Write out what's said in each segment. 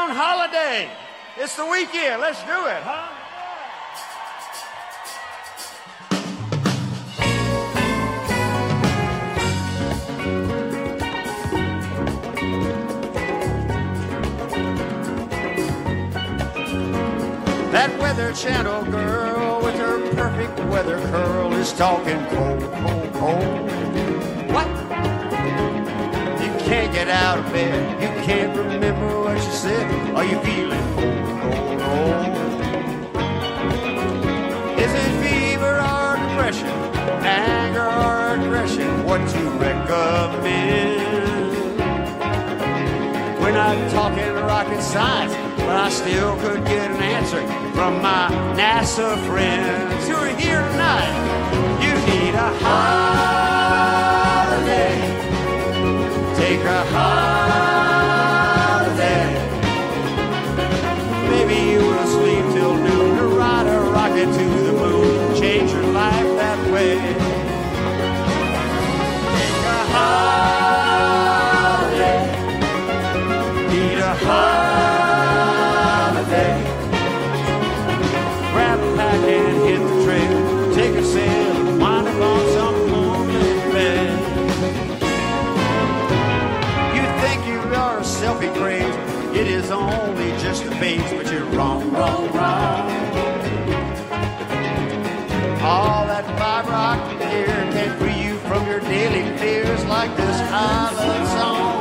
on holiday. It's the weekend. Let's do it, huh? That Weather Channel girl with her perfect weather curl is talking cold, cold, cold. What? You can't get out of bed. You can't remember what you said. Are you feeling cold, cold, cold? Is it fever or depression? Anger or aggression? What you recommend? We're not talking rocket science, but I still could get an answer from my NASA friends who are here tonight. You need a holiday. Take a holiday. Maybe you will sleep till noon to ride a rocket to the moon. Change your life that way. Take a holiday. Need a holiday. Grab a pack and hit the trail. Take a sail and wind up on some moonlit bed. You think you are selfie crazy. It is only just a phase, but you're wrong, wrong, wrong. All that fiber optic gear can't free you from your daily fears like this island song.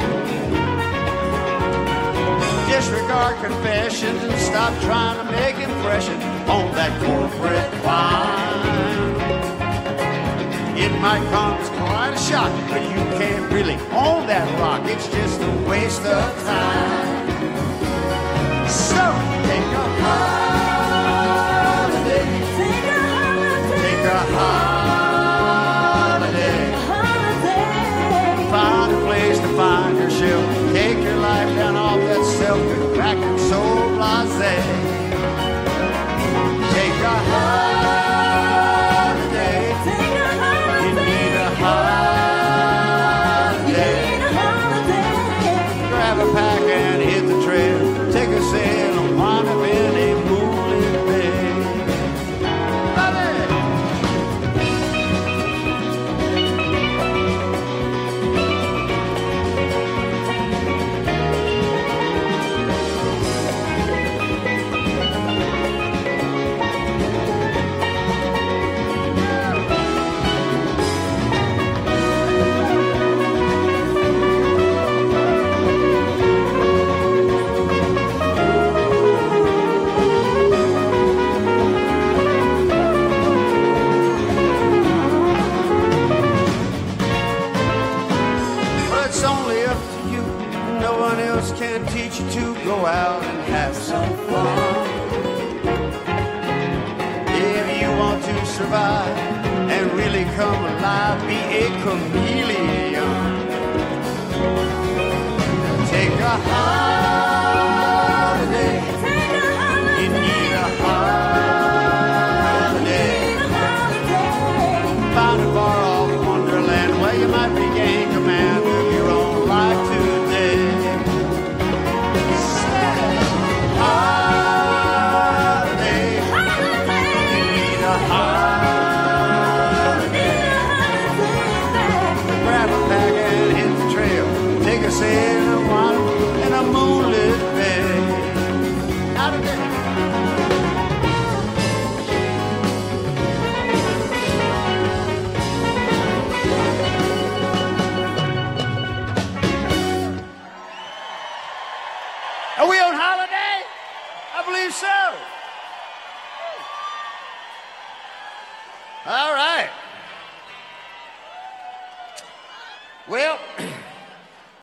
Disregard confessions and stop trying to make impression on that corporate climb. It might come as quite a shock, but you can't really own that rock. It's just a waste of time. So take a holiday. Take a holiday. Take a holiday. Find a place to find yourself. Take your life down off that self-contracted soul blasé. Take a holiday. Take a holiday. You need a holiday. Grab a pack and hit the trail. Take a sail and wind up in a moonlit bay. Love it. Can teach you to go out and have some fun. If you want to survive and really come alive, be a chameleon. Take a holiday. You need a holiday. Find a far off wonderland where you might regain command of your own life today. Sail a while in a moonlit bay. Out of there. Are we on holiday? I believe so. All right. Well.